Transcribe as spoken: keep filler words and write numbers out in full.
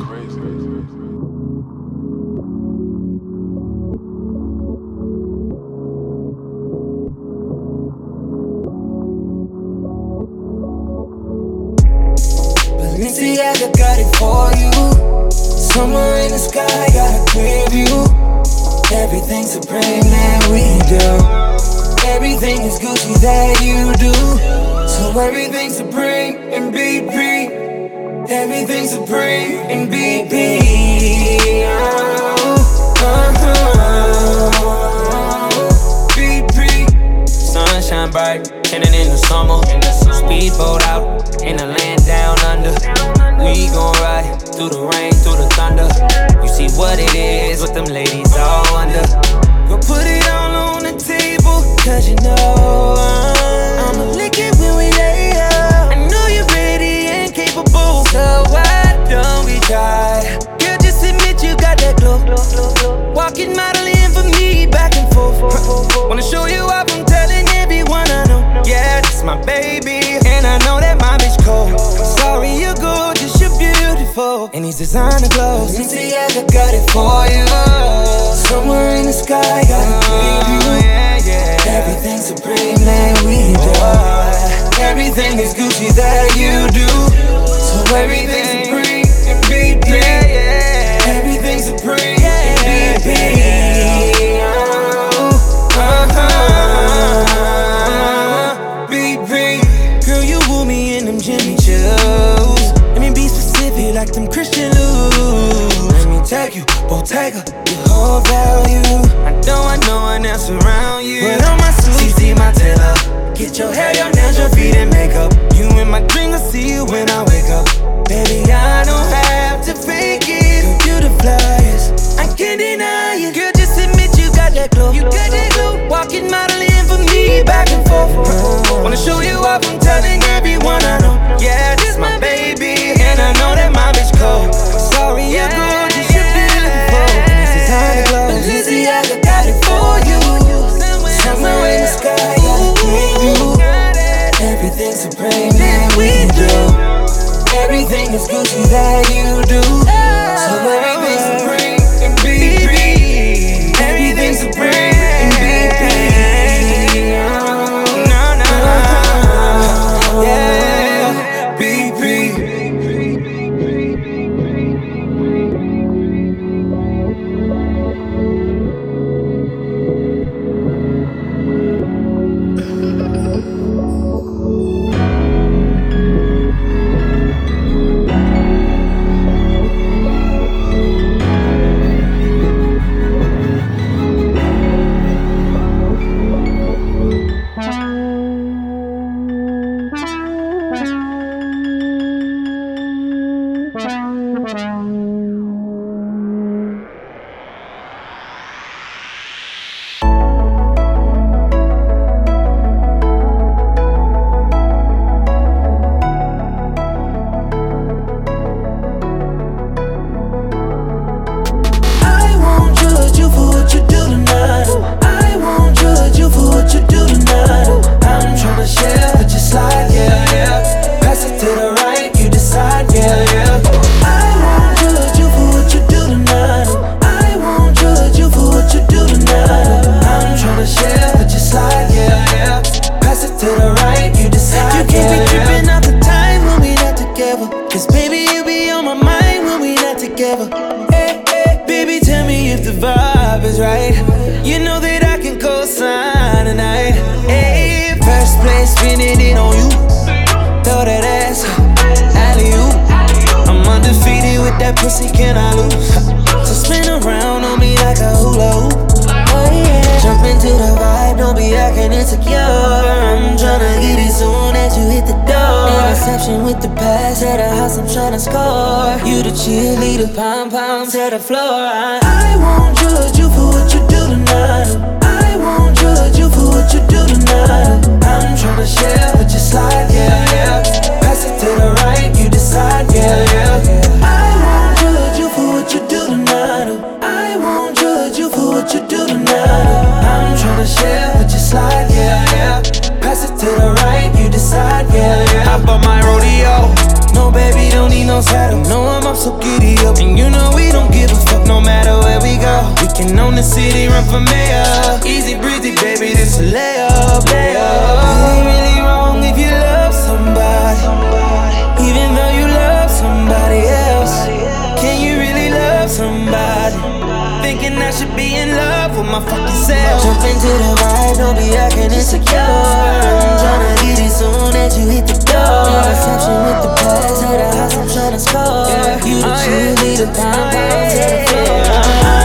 Balenciaga got it for you. Somewhere in the sky, got a clear view. Everything supreme that we do. Everything is Gucci that you do. So everything supreme in B P. Everything supreme in B P. Oh, uh-huh. B P. Sunshine bright, tinted in the summer. Speedboat out in the land down under. We gon' ride through the rain, through the thunder. You see what it is with them ladies all under. Go put it all on the table, cause you know I'm, I'ma lick it when we lay up. I know you're ready and capable, so why don't we try? Girl, just admit you got that glow. Walking, modeling for me, back and forth. Wanna show you off, I'm telling everyone I know. Yeah, this my baby, and I know that my bitch cold. Sorry you're gorgeous, you're beautiful, and these designer clothes. Balenciaga got it for you. Somewhere in the sky, got a preview. Yeah, yeah. Everything supreme that we do. Everything is Gucci that you do. So everything supreme in B P. Yeah, yeah. Everything supreme in B P. Uh-huh. B P. Girl, you woo me in them Jimmy Choo's. Let me be specific like them Christian Lou's. Let me take you, Bottega, your whole value. I know I know one else around you. Put on my suit, C C my tailor. Get your hair, your nails, your feet and makeup. You in my dreams, I see you when I wake up. Baby, I don't have to fake it. Girl, you the flyest, I can't deny it. Girl, just admit you got that glow. You got that glow. Walking, modeling for me, back and forth. Wanna show you off, I'm telling everyone I know. Yeah, this my baby, and I know that my bitch cold. Sorry you're gorgeous, you're beautiful, and this is how it goes. Balenciaga got it for you. Somewhere in the sky, got a preview. Everything supreme that we do. Everything is Gucci that you do. So everything supreme in B P. Everything supreme in B P. No, no, yeah, B P. so giddy up. Taking on the city, run for mayor. Easy breezy, baby, this a layup, layup. It ain't really wrong if you love somebody, even though you love somebody else. Can you really love somebody? Thinking I should be in love with my fucking self. Jump into the vibe, don't be acting insecure. I'm tryna hit it soon as you hit the door. Reception with the pass, at the house I'm tryna score. You the cheerleader, pound pound to the floor.